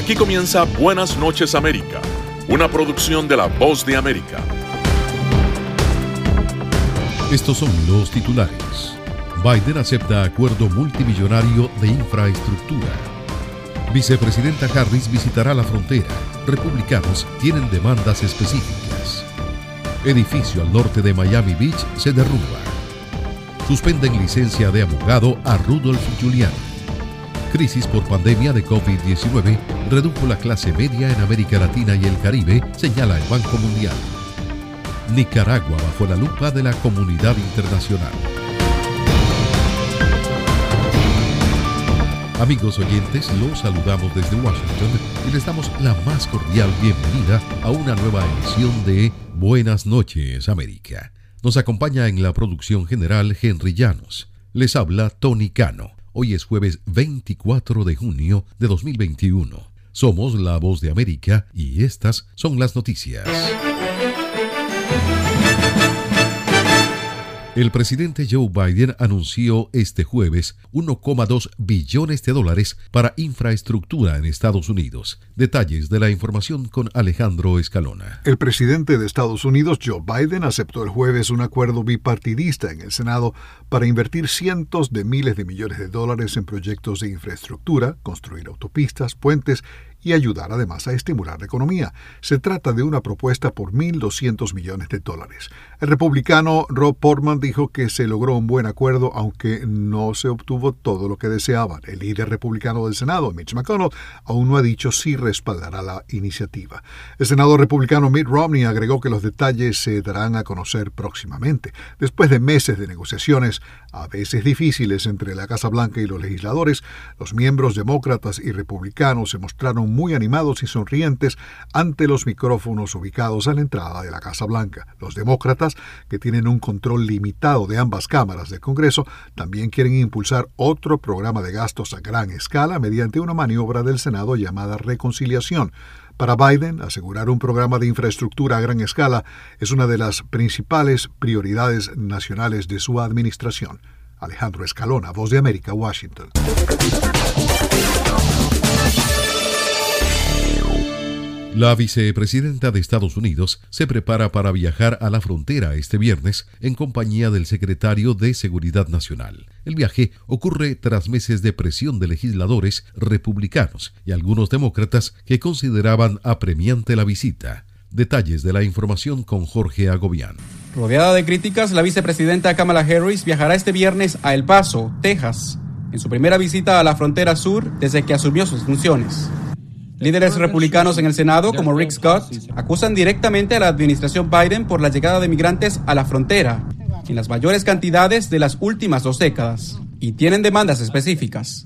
Aquí comienza Buenas noches América, una producción de La Voz de América. Estos son los titulares. Biden acepta acuerdo multimillonario de infraestructura. Vicepresidenta Harris visitará la frontera. Republicanos tienen demandas específicas. Edificio al norte de Miami Beach se derrumba. Suspenden licencia de abogado a Rudolph Giuliani. Crisis por pandemia de COVID-19 redujo la clase media en América Latina y el Caribe, señala el Banco Mundial. Nicaragua bajo la lupa de la comunidad internacional. Amigos oyentes, los saludamos desde Washington y les damos la más cordial bienvenida a una nueva emisión de Buenas noches América. Nos acompaña en la producción general Henry Llanos. Les habla Tony Cano. Hoy es jueves 24 de junio de 2021. Somos La Voz de América y estas son las noticias. El presidente Joe Biden anunció este jueves $1,2 billones para infraestructura en Estados Unidos. Detalles de la información con Alejandro Escalona. El presidente de Estados Unidos, Joe Biden, aceptó el jueves un acuerdo bipartidista en el Senado para invertir cientos de miles de millones de dólares en proyectos de infraestructura, construir autopistas, puentes y ayudar además a estimular la economía. Se trata de una propuesta por $1,200 millones. El republicano Rob Portman dijo que se logró un buen acuerdo, aunque no se obtuvo todo lo que deseaban. El líder republicano del Senado, Mitch McConnell, aún no ha dicho si respaldará la iniciativa. El senador republicano Mitt Romney agregó que los detalles se darán a conocer próximamente. Después de meses de negociaciones, a veces difíciles entre la Casa Blanca y los legisladores, los miembros demócratas y republicanos se mostraron muy animados y sonrientes ante los micrófonos ubicados a la entrada de la Casa Blanca. Los demócratas, que tienen un control limitado de ambas cámaras del Congreso, también quieren impulsar otro programa de gastos a gran escala mediante una maniobra del Senado llamada reconciliación. Para Biden, asegurar un programa de infraestructura a gran escala es una de las principales prioridades nacionales de su administración. Alejandro Escalona, Voz de América, Washington. La vicepresidenta de Estados Unidos se prepara para viajar a la frontera este viernes en compañía del secretario de Seguridad Nacional. El viaje ocurre tras meses de presión de legisladores republicanos y algunos demócratas que consideraban apremiante la visita. Detalles de la información con Jorge Agobián. Rodeada de críticas, la vicepresidenta Kamala Harris viajará este viernes a El Paso, Texas, en su primera visita a la frontera sur desde que asumió sus funciones. Líderes republicanos en el Senado, como Rick Scott, acusan directamente a la administración Biden por la llegada de migrantes a la frontera, en las mayores cantidades de las últimas 2 décadas, y tienen demandas específicas.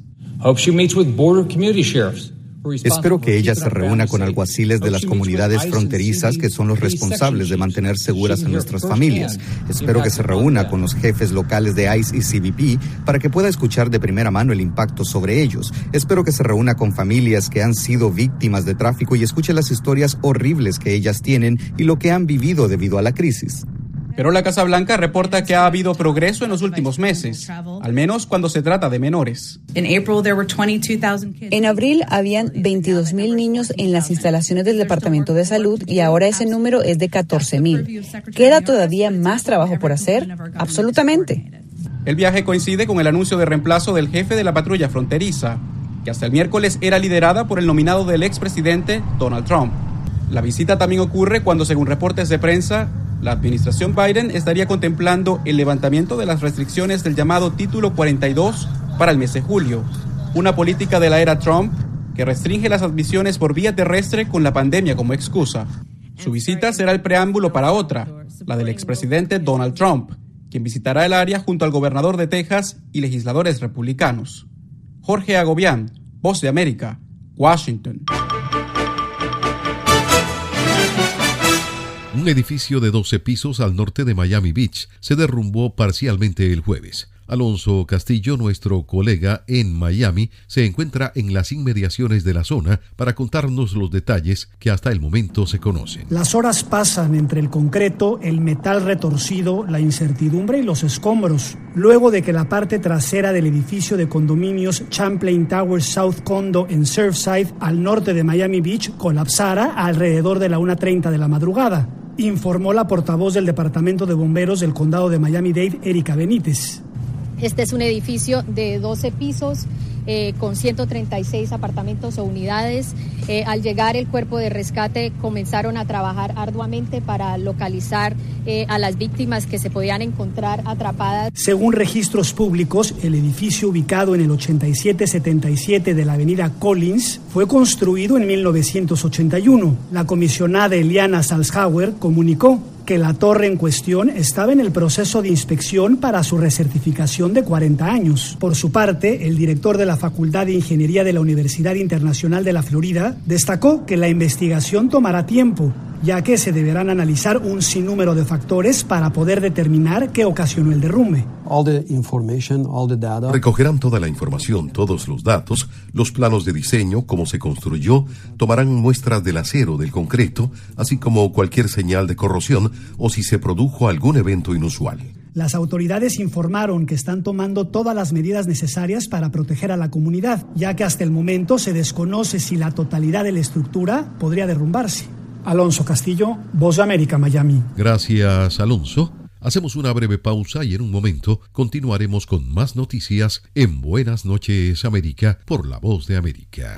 Espero que ella se reúna con alguaciles de las comunidades fronterizas que son los responsables de mantener seguras a nuestras familias. Espero que se reúna con los jefes locales de ICE y CBP para que pueda escuchar de primera mano el impacto sobre ellos. Espero que se reúna con familias que han sido víctimas de tráfico y escuche las historias horribles que ellas tienen y lo que han vivido debido a la crisis. Pero la Casa Blanca reporta que ha habido progreso en los últimos meses, al menos cuando se trata de menores. En abril habían 22,000 niños en las instalaciones del Departamento de Salud y ahora ese número es de 14,000. ¿Queda todavía más trabajo por hacer? Absolutamente. El viaje coincide con el anuncio de reemplazo del jefe de la patrulla fronteriza, que hasta el miércoles era liderada por el nominado del expresidente Donald Trump. La visita también ocurre cuando, según reportes de prensa, la administración Biden estaría contemplando el levantamiento de las restricciones del llamado Título 42 para el mes de julio, una política de la era Trump que restringe las admisiones por vía terrestre con la pandemia como excusa. Su visita será el preámbulo para otra, la del expresidente Donald Trump, quien visitará el área junto al gobernador de Texas y legisladores republicanos. Jorge Agobián, Voz de América, Washington. Un edificio de 12 pisos al norte de Miami Beach se derrumbó parcialmente el jueves. Alonso Castillo, nuestro colega en Miami, se encuentra en las inmediaciones de la zona para contarnos los detalles que hasta el momento se conocen. Las horas pasan entre el concreto, el metal retorcido, la incertidumbre y los escombros. Luego de que la parte trasera del edificio de condominios Champlain Towers South Condo en Surfside, al norte de Miami Beach, colapsara alrededor de la 1:30 de la madrugada, informó la portavoz del Departamento de Bomberos del Condado de Miami-Dade, Erika Benítez. Este es un edificio de 12 pisos con 136 apartamentos o unidades. Al llegar el cuerpo de rescate comenzaron a trabajar arduamente para localizar a las víctimas que se podían encontrar atrapadas. Según registros públicos, el edificio ubicado en el 8777 de la avenida Collins fue construido en 1981. La comisionada Eliana Salzhauer comunicó que la torre en cuestión estaba en el proceso de inspección para su recertificación de 40 años. Por su parte, el director de la Facultad de Ingeniería de la Universidad Internacional de la Florida destacó que la investigación tomará tiempo, ya que se deberán analizar un sinnúmero de factores para poder determinar qué ocasionó el derrumbe. Recogerán toda la información, todos los datos, los planos de diseño, cómo se construyó, tomarán muestras del acero, del concreto, así como cualquier señal de corrosión o si se produjo algún evento inusual. Las autoridades informaron que están tomando todas las medidas necesarias para proteger a la comunidad, ya que hasta el momento se desconoce si la totalidad de la estructura podría derrumbarse. Alonso Castillo, Voz de América, Miami. Gracias, Alonso. Hacemos una breve pausa y en un momento continuaremos con más noticias en Buenas noches, América, por La Voz de América.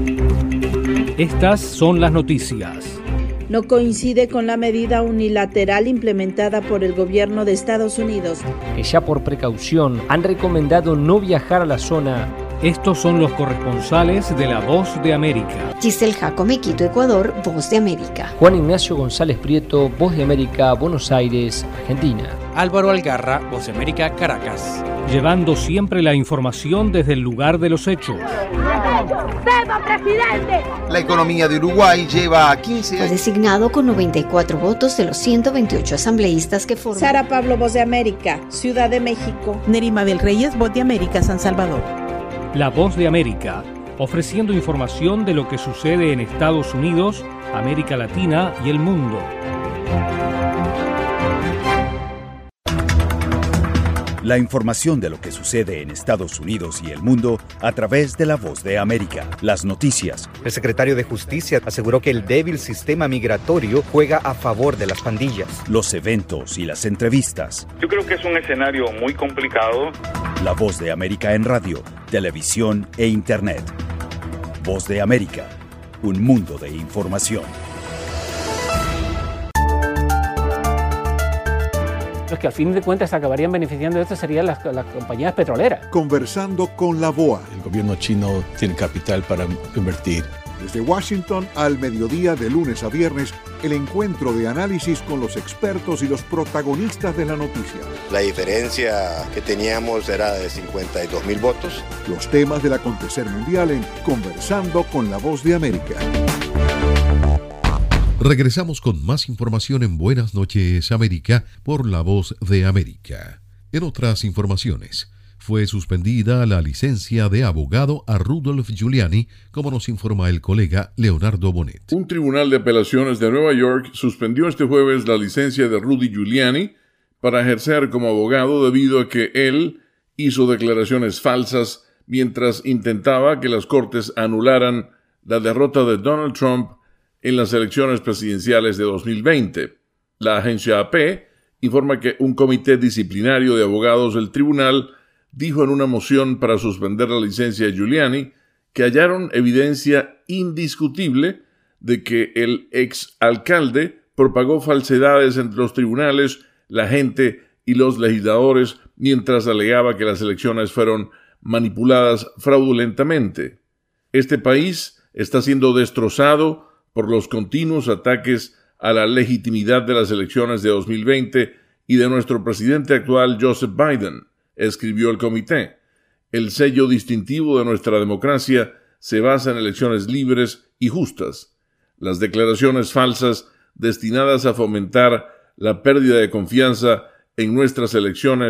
Estas son las noticias. No coincide con la medida unilateral implementada por el gobierno de Estados Unidos, que ya por precaución han recomendado no viajar a la zona. Estos son los corresponsales de La Voz de América. Giselle Jacome, Quito, Ecuador, Voz de América. Juan Ignacio González Prieto, Voz de América, Buenos Aires, Argentina. Álvaro Algarra, Voz de América, Caracas. Llevando siempre la información desde el lugar de los hechos. ¡Viva, presidente! La economía de Uruguay lleva 15 años. Fue designado con 94 votos de los 128 asambleístas que forman. Sara Pablo, Voz de América, Ciudad de México. Nerima Bel Reyes, Voz de América, San Salvador. La Voz de América, ofreciendo información de lo que sucede en Estados Unidos, América Latina y el mundo. La información de lo que sucede en Estados Unidos y el mundo a través de La Voz de América. Las noticias. El secretario de Justicia aseguró que el débil sistema migratorio juega a favor de las pandillas. Los eventos y las entrevistas. Yo creo que es un escenario muy complicado. La Voz de América en radio, televisión e internet. Voz de América, un mundo de información. Los que al fin de cuentas acabarían beneficiando de esto serían las compañías petroleras. Conversando con la BOA. El gobierno chino tiene capital para invertir. Desde Washington al mediodía de lunes a viernes, el encuentro de análisis con los expertos y los protagonistas de la noticia. La diferencia que teníamos era de 52,000 votos. Los temas del acontecer mundial en Conversando con la Voz de América. Regresamos con más información en Buenas noches, América, por La Voz de América. En otras informaciones, fue suspendida la licencia de abogado a Rudolph Giuliani, como nos informa el colega Leonardo Bonet. Un tribunal de apelaciones de Nueva York suspendió este jueves la licencia de Rudy Giuliani para ejercer como abogado debido a que él hizo declaraciones falsas mientras intentaba que las cortes anularan la derrota de Donald Trump en las elecciones presidenciales de 2020. La agencia AP informa que un comité disciplinario de abogados del tribunal dijo en una moción para suspender la licencia de Giuliani que hallaron evidencia indiscutible de que el exalcalde propagó falsedades entre los tribunales, la gente y los legisladores mientras alegaba que las elecciones fueron manipuladas fraudulentamente. Este país está siendo destrozado por los continuos ataques a la legitimidad de las elecciones de 2020 y de nuestro presidente actual Joseph Biden, escribió el comité. El sello distintivo de nuestra democracia se basa en elecciones libres y justas. Las declaraciones falsas destinadas a fomentar la pérdida de confianza en nuestras elecciones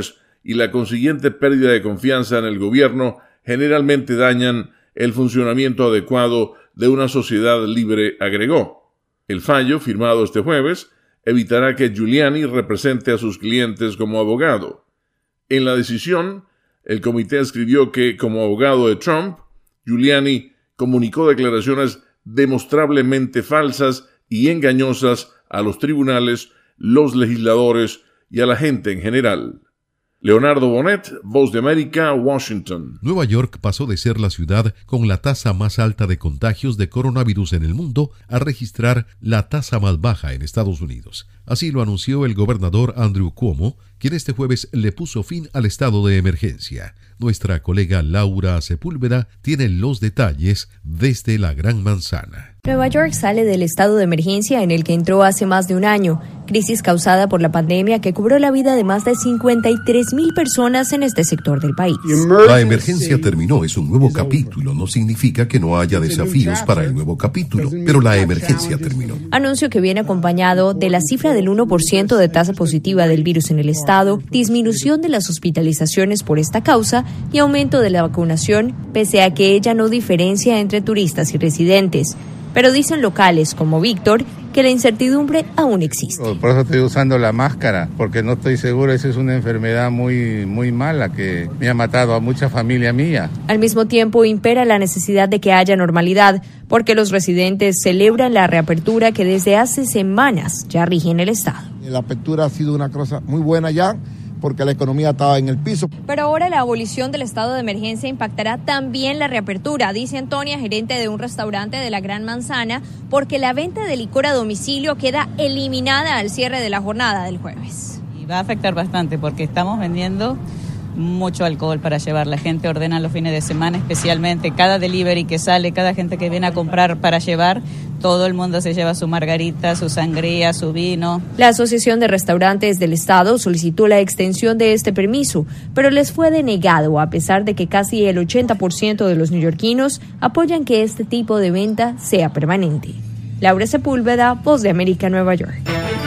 y la consiguiente pérdida de confianza en el gobierno generalmente dañan el funcionamiento adecuado de una sociedad libre, agregó. El fallo, firmado este jueves, evitará que Giuliani represente a sus clientes como abogado. En la decisión, el comité escribió que, como abogado de Trump, Giuliani comunicó declaraciones demostrablemente falsas y engañosas a los tribunales, los legisladores y a la gente en general. Leonardo Bonet, Voz de América, Washington. Nueva York pasó de ser la ciudad con la tasa más alta de contagios de coronavirus en el mundo a registrar la tasa más baja en Estados Unidos. Así lo anunció el gobernador Andrew Cuomo, quien este jueves le puso fin al estado de emergencia. Nuestra colega Laura Sepúlveda tiene los detalles desde la Gran Manzana. Nueva York sale del estado de emergencia en el que entró hace más de un año, crisis causada por la pandemia que cobró la vida de más de 53,000 personas en este sector del país. La emergencia terminó, es un nuevo capítulo, no significa que no haya desafíos para el nuevo capítulo, pero la emergencia terminó. Anuncio que viene acompañado de la cifra del 1% de tasa positiva del virus en el estado, disminución de las hospitalizaciones por esta causa y aumento de la vacunación, pese a que ella no diferencia entre turistas y residentes. Pero dicen locales como Víctor que la incertidumbre aún existe. Por eso estoy usando la máscara, porque no estoy seguro, esa es una enfermedad muy mala que me ha matado a mucha familia mía. Al mismo tiempo impera la necesidad de que haya normalidad, porque los residentes celebran la reapertura que desde hace semanas ya rige en el estado. La apertura ha sido una cosa muy buena ya, porque la economía estaba en el piso. Pero ahora la abolición del estado de emergencia impactará también la reapertura, dice Antonia, gerente de un restaurante de la Gran Manzana, porque la venta de licor a domicilio queda eliminada al cierre de la jornada del jueves. Y va a afectar bastante porque estamos vendiendo mucho alcohol para llevar. La gente ordena los fines de semana, especialmente cada delivery que sale, cada gente que viene a comprar para llevar, todo el mundo se lleva su margarita, su sangría, su vino. La Asociación de Restaurantes del Estado solicitó la extensión de este permiso, pero les fue denegado a pesar de que casi el 80% de los neoyorquinos apoyan que este tipo de venta sea permanente. Laura Sepúlveda, Voz de América, Nueva York.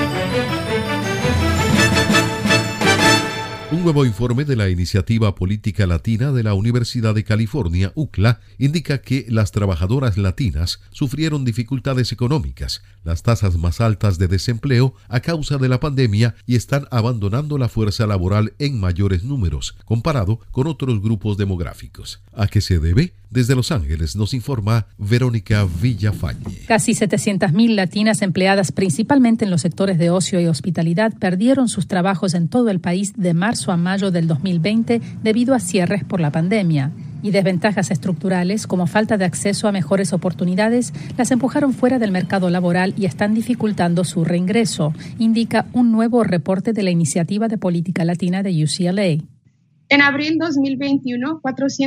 Un nuevo informe de la Iniciativa Política Latina de la Universidad de California, UCLA, indica que las trabajadoras latinas sufrieron dificultades económicas, las tasas más altas de desempleo a causa de la pandemia y están abandonando la fuerza laboral en mayores números, comparado con otros grupos demográficos. ¿A qué se debe? Desde Los Ángeles nos informa Verónica Villafañe. Casi 700,000 latinas empleadas principalmente en los sectores de ocio y hospitalidad perdieron sus trabajos en todo el país de marzo a mayo del 2020 debido a cierres por la pandemia. Y desventajas estructurales como falta de acceso a mejores oportunidades las empujaron fuera del mercado laboral y están dificultando su reingreso, indica un nuevo reporte de la Iniciativa de Política Latina de UCLA. En abril 2021,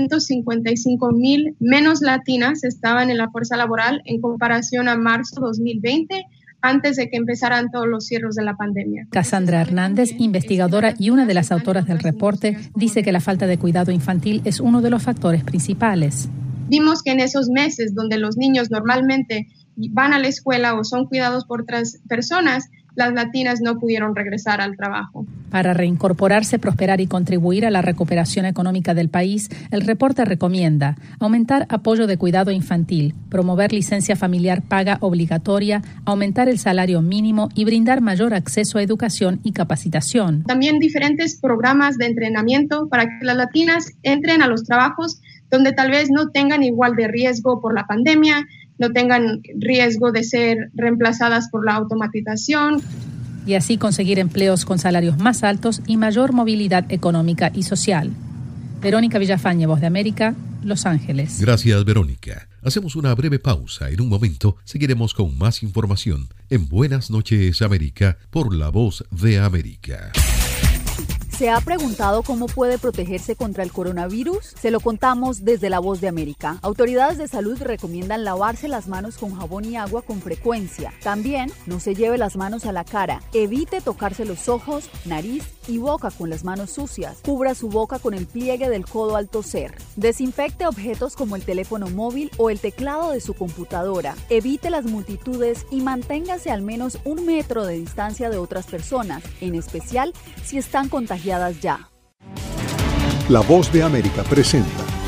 455,000 menos latinas estaban en la fuerza laboral en comparación a marzo 2020, antes de que empezaran todos los cierres de la pandemia. Cassandra Hernández, investigadora y una de las autoras del reporte, dice que la falta de cuidado infantil es uno de los factores principales. Vimos que en esos meses donde los niños normalmente van a la escuela o son cuidados por otras personas, las latinas no pudieron regresar al trabajo. Para reincorporarse, prosperar y contribuir a la recuperación económica del país, el reporte recomienda aumentar apoyo de cuidado infantil, promover licencia familiar paga obligatoria, aumentar el salario mínimo y brindar mayor acceso a educación y capacitación. También diferentes programas de entrenamiento para que las latinas entren a los trabajos donde tal vez no tengan igual de riesgo por la pandemia, no tengan riesgo de ser reemplazadas por la automatización. Y así conseguir empleos con salarios más altos y mayor movilidad económica y social. Verónica Villafañe, Voz de América, Los Ángeles. Gracias, Verónica. Hacemos una breve pausa. En un momento seguiremos con más información en Buenas noches, América, por La Voz de América. ¿Se ha preguntado cómo puede protegerse contra el coronavirus? Se lo contamos desde La Voz de América. Autoridades de salud recomiendan lavarse las manos con jabón y agua con frecuencia. También no se lleve las manos a la cara. Evite tocarse los ojos, nariz y boca con las manos sucias. Cubra su boca con el pliegue del codo al toser. Desinfecte objetos como el teléfono móvil o el teclado de su computadora. Evite las multitudes y manténgase al menos 1 metro de distancia de otras personas, en especial si están contagiadas ya. La Voz de América presenta.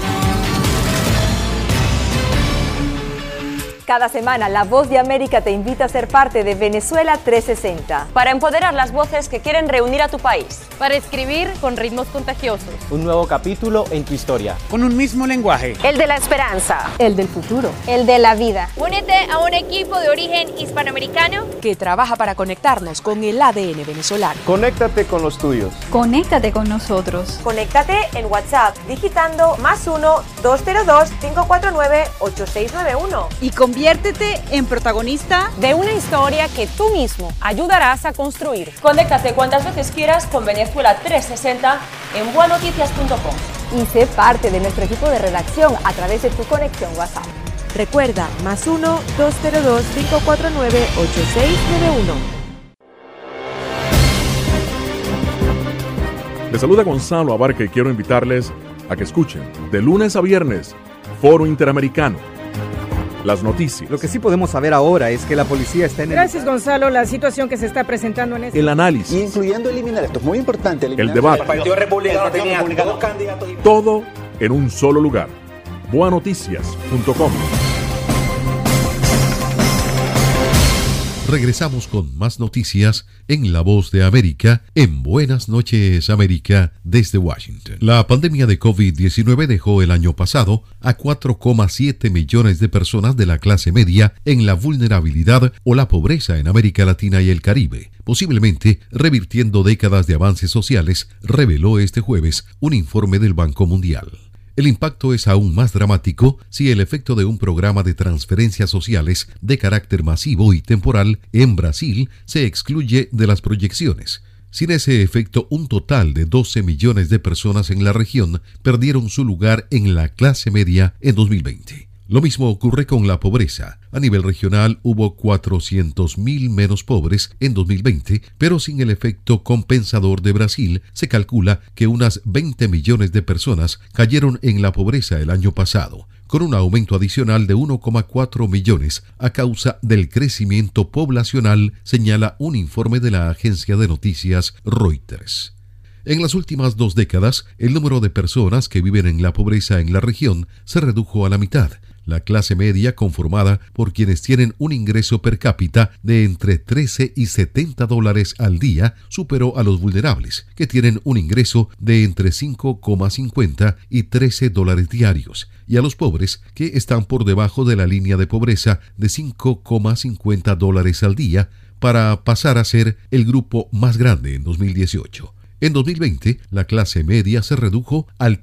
Cada semana, La Voz de América te invita a ser parte de Venezuela 360. Para empoderar las voces que quieren reunir a tu país. Para escribir con ritmos contagiosos. Un nuevo capítulo en tu historia. Con un mismo lenguaje. El de la esperanza. El del futuro. El de la vida. Únete a un equipo de origen hispanoamericano que trabaja para conectarnos con el ADN venezolano. Conéctate con los tuyos. Conéctate con nosotros. Conéctate en WhatsApp digitando +1 202 549 8691. Y conviértete en protagonista de una historia que tú mismo ayudarás a construir. Conéctate cuantas veces quieras con Venezuela 360 en buenoticias.com. Y sé parte de nuestro equipo de redacción a través de tu conexión WhatsApp. Recuerda, +1 202 549 8691. Les saluda Gonzalo Abarca y quiero invitarles a que escuchen de lunes a viernes Foro Interamericano. Las noticias. Lo que sí podemos saber ahora es que la policía está en Gracias, Gonzalo. La situación que se está presentando en este... El análisis. Incluyendo eliminar, esto es muy importante. El debate. El Partido Republicano tenía dos candidatos. Todo en un solo lugar. Buenoticias.com. Regresamos con más noticias en La Voz de América, en Buenas noches América, desde Washington. La pandemia de COVID-19 dejó el año pasado a 4,7 millones de personas de la clase media en la vulnerabilidad o la pobreza en América Latina y el Caribe, posiblemente revirtiendo décadas de avances sociales, reveló este jueves un informe del Banco Mundial. El impacto es aún más dramático si el efecto de un programa de transferencias sociales de carácter masivo y temporal en Brasil se excluye de las proyecciones. Sin ese efecto, un total de 12 millones de personas en la región perdieron su lugar en la clase media en 2020. Lo mismo ocurre con la pobreza. A nivel regional hubo 400.000 menos pobres en 2020, pero sin el efecto compensador de Brasil, se calcula que unas 20 millones de personas cayeron en la pobreza el año pasado, con un aumento adicional de 1,4 millones a causa del crecimiento poblacional, señala un informe de la agencia de noticias Reuters. En las últimas 2 décadas, el número de personas que viven en la pobreza en la región se redujo a la mitad. La clase media, conformada por quienes tienen un ingreso per cápita de entre 13 y 70 dólares al día, superó a los vulnerables, que tienen un ingreso de entre 5,50 y 13 dólares diarios, y a los pobres, que están por debajo de la línea de pobreza de 5,50 dólares al día, para pasar a ser el grupo más grande en 2018. En 2020, la clase media se redujo al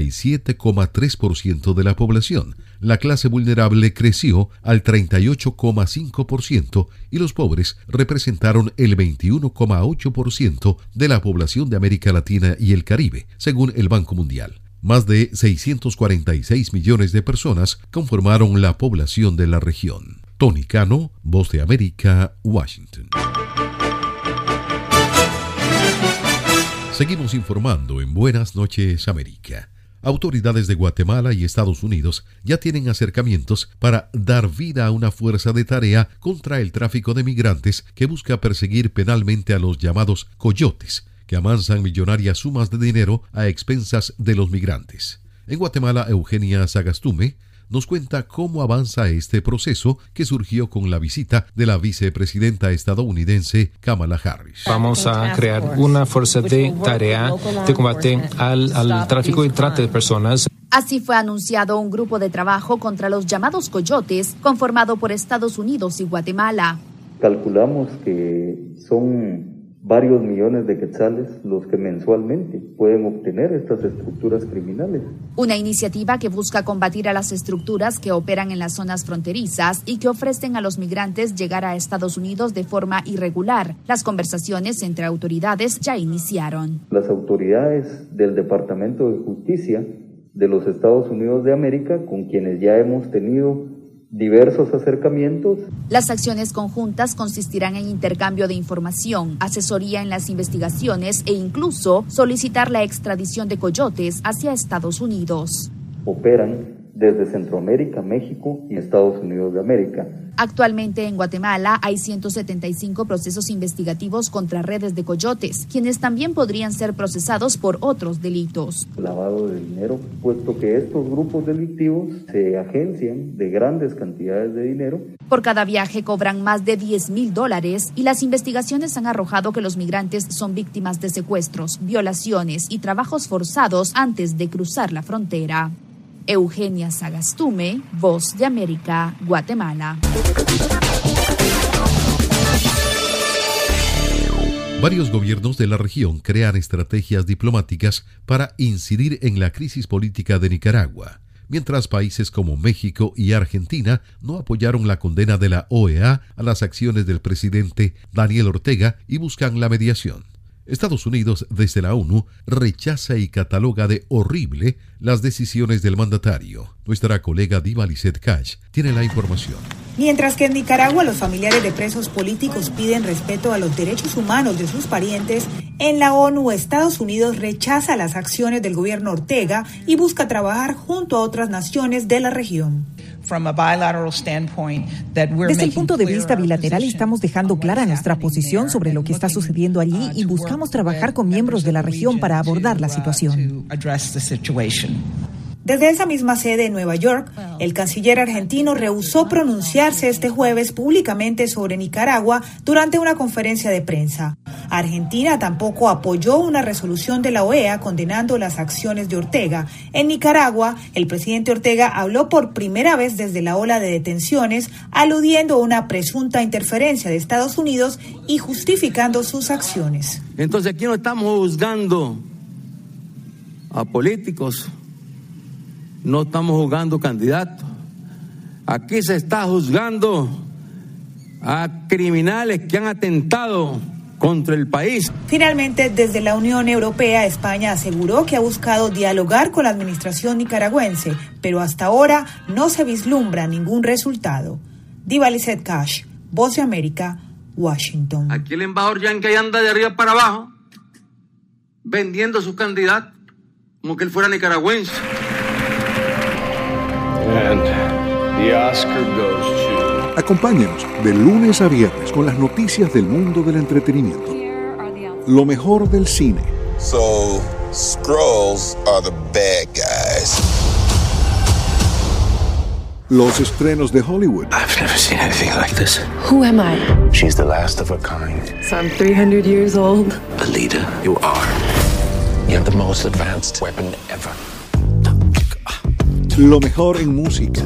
37,3% de la población, la clase vulnerable creció al 38,5% y los pobres representaron el 21,8% de la población de América Latina y el Caribe, según el Banco Mundial. Más de 646 millones de personas conformaron la población de la región. Tony Cano, Voz de América, Washington. Seguimos informando en Buenas noches América. Autoridades de Guatemala y Estados Unidos ya tienen acercamientos para dar vida a una fuerza de tarea contra el tráfico de migrantes que busca perseguir penalmente a los llamados coyotes, que amansan millonarias sumas de dinero a expensas de los migrantes. En Guatemala, Eugenia Sagastume nos cuenta cómo avanza este proceso que surgió con la visita de la vicepresidenta estadounidense Kamala Harris. Vamos a crear una fuerza de tarea de combate al tráfico y trata de personas. Así fue anunciado un grupo de trabajo contra los llamados coyotes, conformado por Estados Unidos y Guatemala. Calculamos que son varios millones de quetzales los que mensualmente pueden obtener estas estructuras criminales. Una iniciativa que busca combatir a las estructuras que operan en las zonas fronterizas y que ofrecen a los migrantes llegar a Estados Unidos de forma irregular. Las conversaciones entre autoridades ya iniciaron. Las autoridades del Departamento de Justicia de los Estados Unidos de América, con quienes ya hemos tenido diversos acercamientos. Las acciones conjuntas consistirán en intercambio de información, asesoría en las investigaciones e incluso solicitar la extradición de coyotes hacia Estados Unidos. Operan desde Centroamérica, México y Estados Unidos de América. Actualmente en Guatemala hay 175 procesos investigativos contra redes de coyotes, quienes también podrían ser procesados por otros delitos. Lavado de dinero, puesto que estos grupos delictivos se agencian de grandes cantidades de dinero. Por cada viaje cobran más de $10,000 y las investigaciones han arrojado que los migrantes son víctimas de secuestros, violaciones y trabajos forzados antes de cruzar la frontera. Eugenia Sagastume, Voz de América, Guatemala. Varios gobiernos de la región crean estrategias diplomáticas para incidir en la crisis política de Nicaragua, mientras países como México y Argentina no apoyaron la condena de la OEA a las acciones del presidente Daniel Ortega y buscan la mediación. Estados Unidos, desde la ONU, rechaza y cataloga de horrible las decisiones del mandatario. Nuestra colega Diva Lizeth Cash tiene la información. Mientras que en Nicaragua los familiares de presos políticos piden respeto a los derechos humanos de sus parientes, en la ONU Estados Unidos rechaza las acciones del gobierno Ortega y busca trabajar junto a otras naciones de la región. Desde el punto de vista bilateral estamos dejando clara nuestra posición sobre lo que está sucediendo allí y buscamos trabajar con miembros de la región para abordar la situación. Desde esa misma sede en Nueva York, el canciller argentino rehusó pronunciarse este jueves públicamente sobre Nicaragua durante una conferencia de prensa. Argentina tampoco apoyó una resolución de la OEA condenando las acciones de Ortega. En Nicaragua, el presidente Ortega habló por primera vez desde la ola de detenciones, aludiendo a una presunta interferencia de Estados Unidos y justificando sus acciones. Entonces aquí no estamos juzgando a políticos. No estamos juzgando candidatos. Aquí se está juzgando a criminales que han atentado contra el país. Finalmente, desde la Unión Europea, España aseguró que ha buscado dialogar con la administración nicaragüense, pero hasta ahora no se vislumbra ningún resultado. Diva Lizeth Cash, Voz de América, Washington. Aquí el embajador Yankee anda de arriba para abajo vendiendo a sus candidatos como que él fuera nicaragüense. And the Oscar goes to... Acompáñenos de lunes a viernes con las noticias del mundo del entretenimiento. Lo mejor del cine. So, Skrulls are the bad guys. Los estrenos de Hollywood. I've never seen anything like this. Who am I? She's the last of her kind. So I'm 300 years old. A leader, you are. You have the most advanced weapon ever. Lo mejor en música.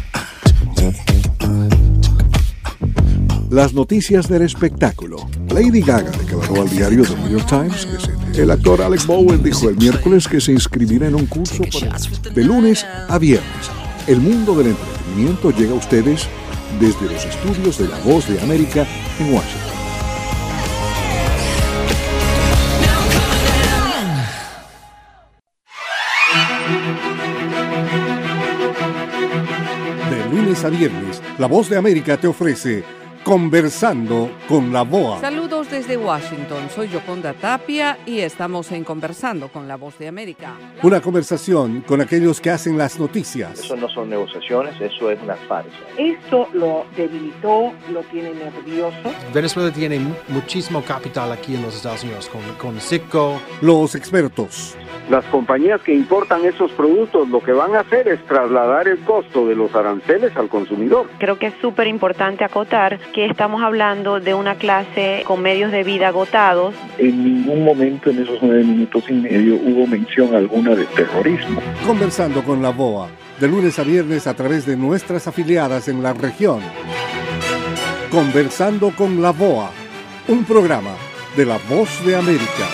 Las noticias del espectáculo. Lady Gaga declaró al diario The New York Times que el actor Alec Bowen dijo el miércoles que se inscribirá en un curso de lunes a viernes. El mundo del entretenimiento llega a ustedes desde los estudios de La Voz de América en Washington. De lunes a viernes, La Voz de América te ofrece Conversando con la VOA. Saludos desde Washington, soy Yoconda Tapia y estamos en Conversando con la Voz de América. Una conversación con aquellos que hacen las noticias. Eso no son negociaciones, eso es una farsa. Esto lo debilitó, lo tiene nervioso. Venezuela tiene muchísimo capital aquí en los Estados Unidos, con Citgo. Los expertos. Las compañías que importan esos productos lo que van a hacer es trasladar el costo de los aranceles al consumidor. Creo que es súper importante acotar que estamos hablando de una clase con medios de vida agotados. En ningún momento en esos 9 minutos y medio hubo mención alguna de terrorismo. Conversando con la VOA, de lunes a viernes a través de nuestras afiliadas en la región. Conversando con la VOA, un programa de La Voz de América.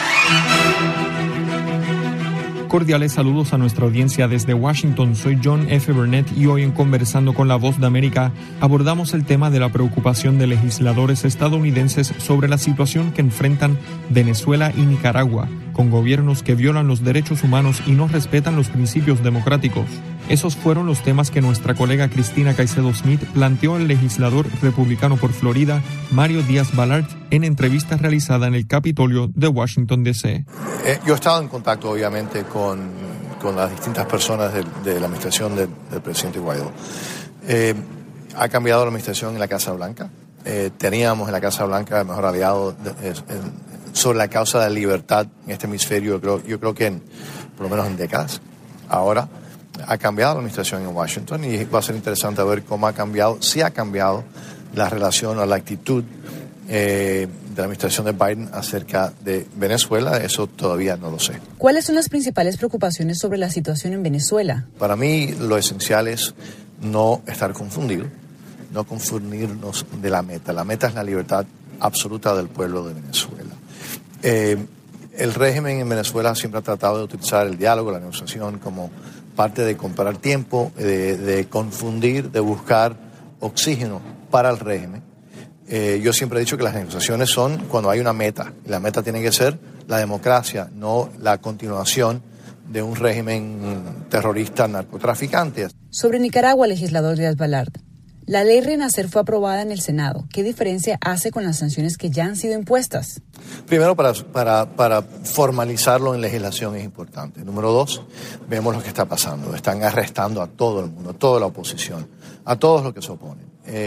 Cordiales saludos a nuestra audiencia desde Washington. Soy John F. Burnett y hoy en Conversando con la Voz de América abordamos el tema de la preocupación de legisladores estadounidenses sobre la situación que enfrentan Venezuela y Nicaragua, con gobiernos que violan los derechos humanos y no respetan los principios democráticos. Esos fueron los temas que nuestra colega Cristina Caicedo Smith planteó al legislador republicano por Florida, Mario Díaz-Balart, en entrevista realizada en el Capitolio de Washington, D.C. Yo he estado en contacto, obviamente, con con las distintas personas de la administración del presidente Guaidó. Ha cambiado la administración en la Casa Blanca. Teníamos en la Casa Blanca el mejor aliado sobre la causa de la libertad en este hemisferio, yo creo que por lo menos en décadas. Ahora ha cambiado la administración en Washington y va a ser interesante ver cómo ha cambiado, si ha cambiado la relación o la actitud de la administración de Biden acerca de Venezuela. Eso todavía no lo sé. ¿Cuáles son las principales preocupaciones sobre la situación en Venezuela? Para mí lo esencial es no estar confundido, no confundirnos de la meta. La meta es la libertad absoluta del pueblo de Venezuela. El régimen en Venezuela siempre ha tratado de utilizar el diálogo, la negociación como parte de comprar tiempo, de confundir, de buscar oxígeno para el régimen. Yo siempre he dicho que las negociaciones son cuando hay una meta, y la meta tiene que ser la democracia, no la continuación de un régimen terrorista narcotraficante. Sobre Nicaragua, legislador Díaz Balart, la ley Renacer fue aprobada en el Senado. ¿Qué diferencia hace con las sanciones que ya han sido impuestas? Primero, para formalizarlo en legislación es importante. Número dos, vemos lo que está pasando. Están arrestando a todo el mundo, toda la oposición, a todos los que se oponen.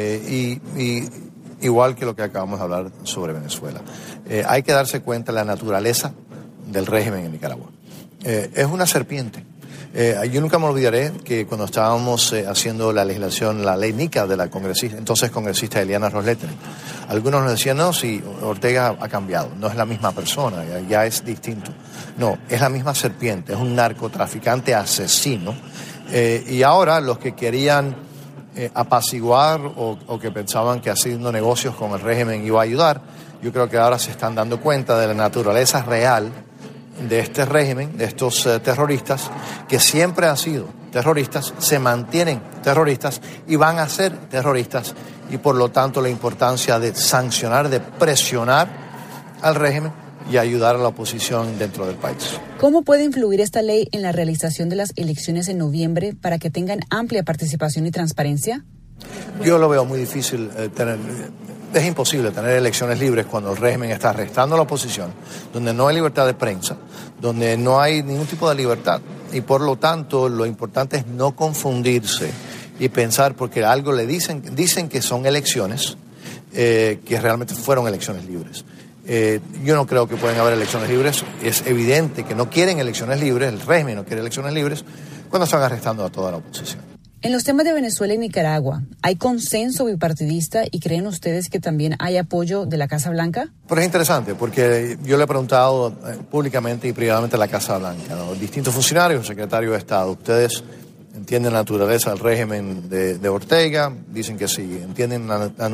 Igual que lo que acabamos de hablar sobre Venezuela. Hay que darse cuenta de la naturaleza del régimen en Nicaragua. Es una serpiente. Yo nunca me olvidaré que cuando estábamos haciendo la legislación, la ley NICA de la entonces congresista Eliana Ros-Lehtinen, algunos nos decían, no, si Ortega ha cambiado, no es la misma persona, ya es distinto. No, es la misma serpiente, es un narcotraficante asesino. Y ahora los que querían apaciguar o que pensaban que haciendo negocios con el régimen iba a ayudar, yo creo que ahora se están dando cuenta de la naturaleza real de este régimen, de estos terroristas, que siempre han sido terroristas, se mantienen terroristas y van a ser terroristas, y por lo tanto la importancia de sancionar, de presionar al régimen y ayudar a la oposición dentro del país. ¿Cómo puede influir esta ley en la realización de las elecciones en noviembre para que tengan amplia participación y transparencia? Yo lo veo muy difícil es imposible tener elecciones libres cuando el régimen está arrestando a la oposición, donde no hay libertad de prensa, donde no hay ningún tipo de libertad. Y por lo tanto, lo importante es no confundirse y pensar, porque algo le dicen que son elecciones, que realmente fueron elecciones libres. Yo no creo que pueden haber elecciones libres. Es evidente que no quieren elecciones libres, el régimen no quiere elecciones libres, cuando están arrestando a toda la oposición. En los temas de Venezuela y Nicaragua, ¿hay consenso bipartidista y creen ustedes que también hay apoyo de la Casa Blanca? Pero es interesante porque yo le he preguntado públicamente y privadamente a la Casa Blanca, ¿no? Distintos funcionarios, secretarios de Estado, ¿ustedes entienden la naturaleza del régimen de Ortega? Dicen que sí. ¿Entienden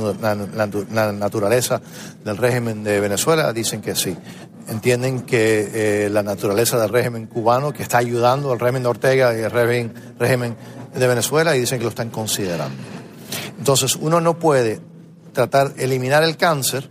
la naturaleza del régimen de Venezuela? Dicen que sí. ¿Entienden que la naturaleza del régimen cubano, que está ayudando al régimen de Ortega y al régimen de Venezuela? Y dicen que lo están considerando. Entonces, uno no puede tratar de eliminar el cáncer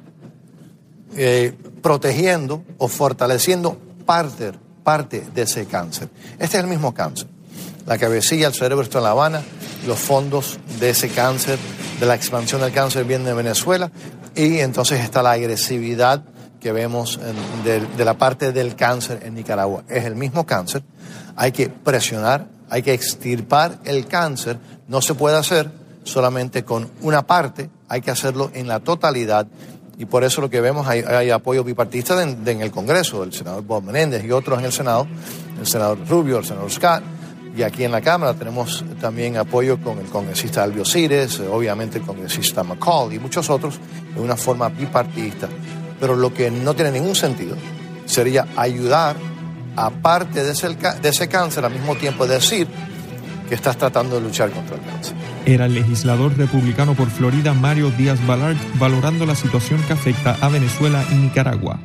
protegiendo o fortaleciendo parte de ese cáncer. Este es el mismo cáncer. La cabecilla, el cerebro está en La Habana, los fondos de ese cáncer, de la expansión del cáncer vienen de Venezuela, y entonces está la agresividad que vemos de la parte del cáncer en Nicaragua. Es el mismo cáncer, hay que presionar, hay que extirpar el cáncer, no se puede hacer solamente con una parte, hay que hacerlo en la totalidad, y por eso lo que vemos, hay apoyo bipartidista en el Congreso, el senador Bob Menéndez y otros en el Senado, el senador Rubio, el senador Scott, y aquí en la Cámara tenemos también apoyo con el congresista Albio Cires, obviamente el congresista McCall y muchos otros, de una forma bipartidista. Pero lo que no tiene ningún sentido sería ayudar a parte de ese cáncer, al mismo tiempo decir que estás tratando de luchar contra el cáncer. Era el legislador republicano por Florida, Mario Díaz Balart, valorando la situación que afecta a Venezuela y Nicaragua.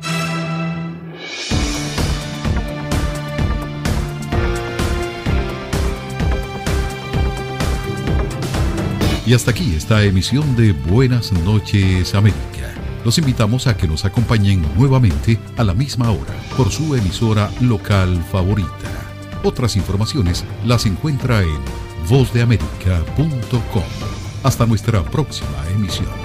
Y hasta aquí esta emisión de Buenas noches América. Los invitamos a que nos acompañen nuevamente a la misma hora por su emisora local favorita. Otras informaciones las encuentra en vozdeamerica.com. Hasta nuestra próxima emisión.